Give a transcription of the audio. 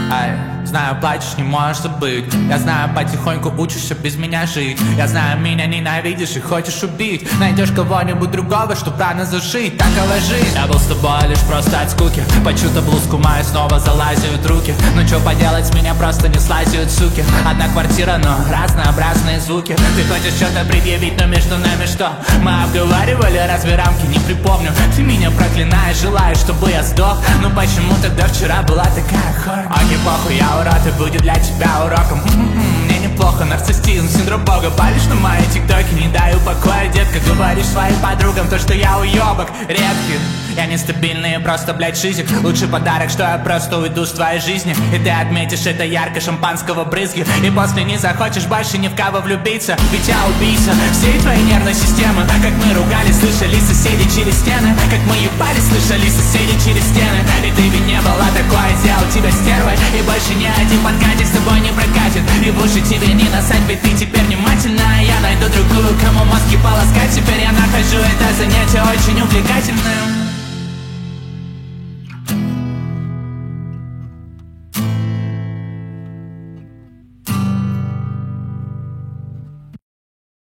Ай, знаю, плачешь, не можешь забыть. Я знаю, потихоньку учишься без меня жить. Я знаю, меня ненавидишь и хочешь убить. Найдешь кого-нибудь другого, чтоб рано зашить. Такова жизнь. Я был с тобой лишь просто от скуки. По чью-то блузку мою снова залазят руки. Ну чё поделать, с меня просто не слазят суки. Одна квартира, но разнообразные звуки. Ты хочешь что-то предъявить, но между нами что? Мы обговаривали, разве рамки не припомню. Ты меня проклинаешь, желаешь, чтобы я сдох. Ну почему тогда вчера была такая хорь? Окей, похуй, я урод, и будет для тебя уроком. Мне неплохо, нарциссизм, синдром бога. Палишь на мои тиктоки, не даю покоя. Детка, говоришь своим подругам то, что я уёбок редкий. Я нестабильный, просто, блядь, шизик. Лучший подарок, что я просто уйду с твоей жизни. И ты отметишь это ярко шампанского брызги. И после не захочешь больше ни в кого влюбиться. Ведь я убийца всей твоей нервной системы. Как мы ругались, слышали соседи через стены. Как мы ебались, слышали соседи через стены. И ты ведь не была такой, сделал тебя стервой. И больше ни один подкатик с тобой не прокатит. И в уши тебе не насать, ведь ты теперь внимательна. Я найду другую, кому мозги полоскать. Теперь я нахожу это занятие очень увлекательным.